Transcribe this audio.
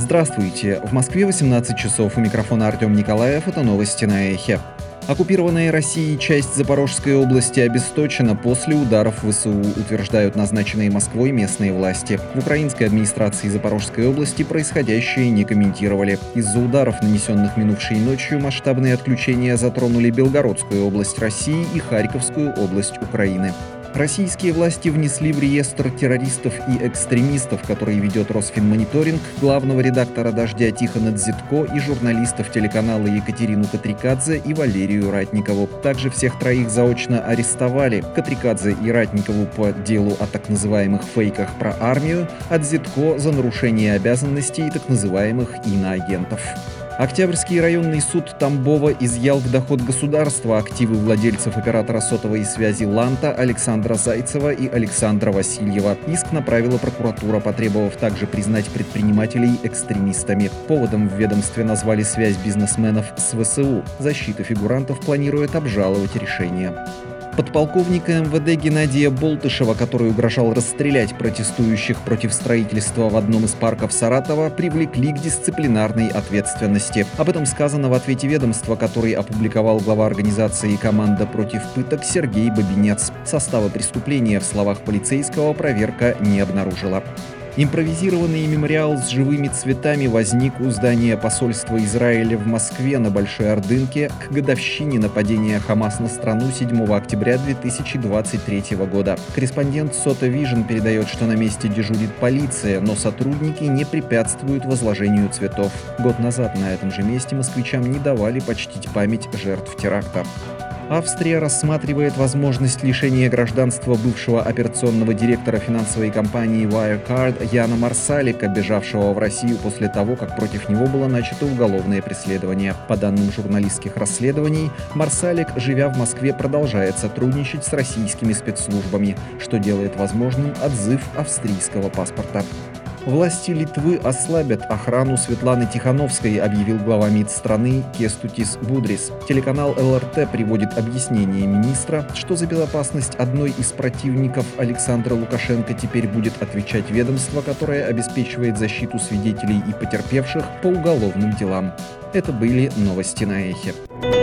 Здравствуйте! В Москве 18 часов. У микрофона Артем Николаев. Это новости на Эхе. Оккупированная Россией часть Запорожской области обесточена после ударов ВСУ, утверждают назначенные Москвой местные власти. В украинской администрации Запорожской области происходящее не комментировали. Из-за ударов, нанесенных минувшей ночью, масштабные отключения затронули Белгородскую область России и Харьковскую область Украины. Российские власти внесли в реестр террористов и экстремистов, который ведет Росфинмониторинг, главного редактора «Дождя» Тихона Дзитко и журналистов телеканала Екатерину Катрикадзе и Валерию Ратникову. Также всех троих заочно арестовали. Катрикадзе и Ратникову по делу о так называемых фейках про армию, а Дзитко за нарушение обязанностей так называемых иноагентов. Октябрьский районный суд Тамбова изъял в доход государства активы владельцев оператора сотовой связи «Ланта» Александра Зайцева и Александра Васильева. Иск направила прокуратура, потребовав также признать предпринимателей экстремистами. Поводом в ведомстве назвали связь бизнесменов с ВСУ. Защита фигурантов планирует обжаловать решение. Подполковника МВД Геннадия Болтышева, который угрожал расстрелять протестующих против строительства в одном из парков Саратова, привлекли к дисциплинарной ответственности. Об этом сказано в ответе ведомства, который опубликовал глава организации «Команда против пыток» Сергей Бабинец. Состава преступления, в словах полицейского, проверка не обнаружила. Импровизированный мемориал с живыми цветами возник у здания посольства Израиля в Москве на Большой Ордынке к годовщине нападения ХАМАС на страну 7 октября 2023 года. Корреспондент Сота Вижн передает, что на месте дежурит полиция, но сотрудники не препятствуют возложению цветов. Год назад на этом же месте москвичам не давали почтить память жертв теракта. Австрия рассматривает возможность лишения гражданства бывшего операционного директора финансовой компании Wirecard Яна Марсалика, бежавшего в Россию после того, как против него было начато уголовное преследование. По данным журналистских расследований, Марсалик, живя в Москве, продолжает сотрудничать с российскими спецслужбами, что делает возможным отзыв австрийского паспорта. Власти Литвы ослабят охрану Светланы Тихановской, объявил глава МИД страны Кестутис Будрис. Телеканал ЛРТ приводит объяснение министра, что за безопасность одной из противников Александра Лукашенко теперь будет отвечать ведомство, которое обеспечивает защиту свидетелей и потерпевших по уголовным делам. Это были новости на Эхе.